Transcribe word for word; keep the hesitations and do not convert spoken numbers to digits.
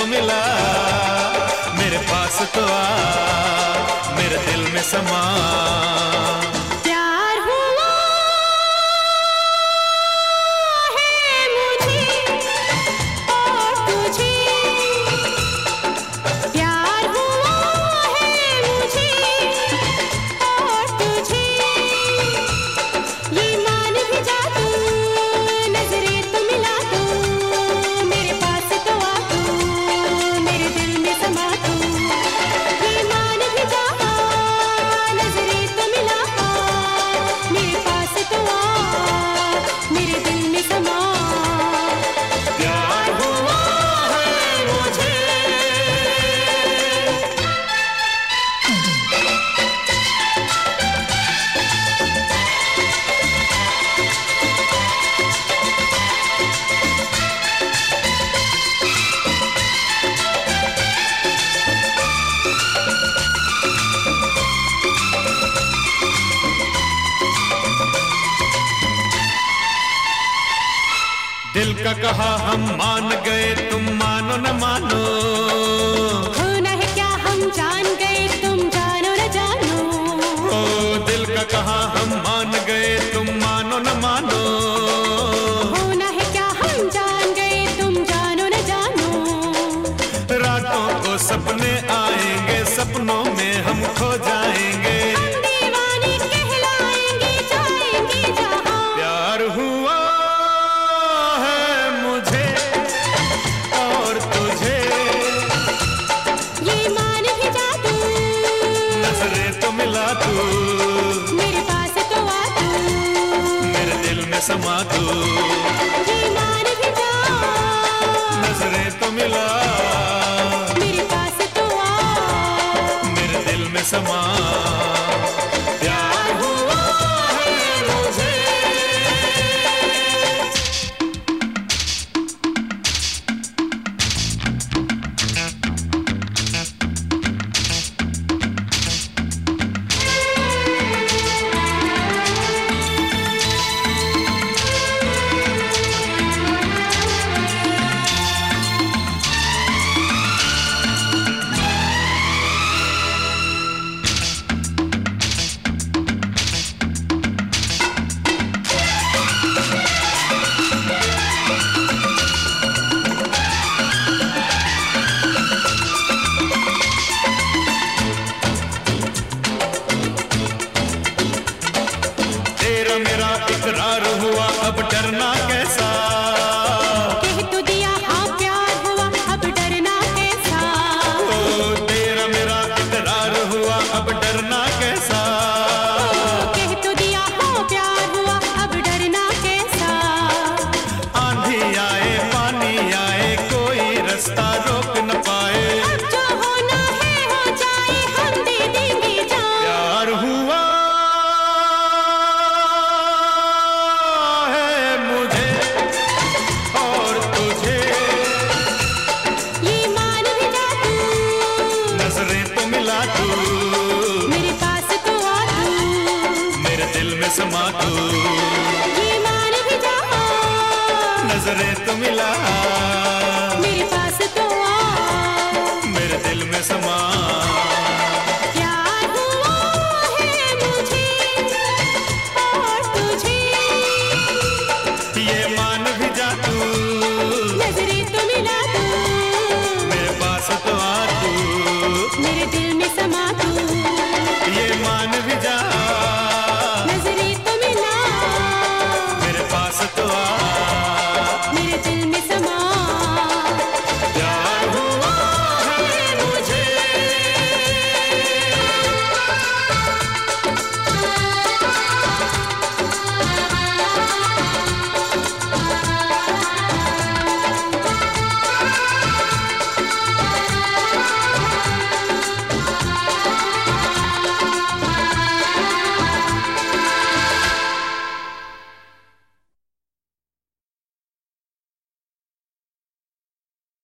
तो मिला, मेरे पास तो आ, मेरे दिल में समा। दिल का कहा हम मान गए, तुम मानो न मानो। होना है क्या हम जान गए, तुम जानो न जानो। ओ दिल का कहा हम मान गए, तुम मानो न मानो। होना है क्या हम जान गए, तुम जानो न जानो। रातों को सपने आएंगे, सपनों में हम खो जाएंगे। हम दीवाने कहलाएंगे, जाएंगे जहां। प्यार हुआ और तुझे, ये मान भी जा तू, नजरें तो मिला तू, मेरे पास तो आ तू, मेरे दिल में समा तू। ये मान भी जा, नजरें तो मिला, मेरे पास तो आ, मेरे दिल में समा। प्यार हुआ है मुझे। मेरा इकरार हुआ, अब डरना कैसा। कह तो दिया हाँ प्यार हुआ, अब डरना कैसा। ओ तेरा मेरा इकरार हुआ, अब डरना कैसा। कह तो दिया हाँ प्यार हुआ, अब डरना कैसा। आंधी आए पानी आए, कोई रास्ता रोक न पाए। अब जो होना है हो जाए, हम दे देंगे जान। प्यार हुआ और तुझे, ये मान भी जा तू, नजरें तो मिला तू, मेरे पास तो आ तू, मेरे दिल में समा तू। ये मान भी जा, नजरें तो मिला, मेरे पास तो आ, मेरे दिल में समा।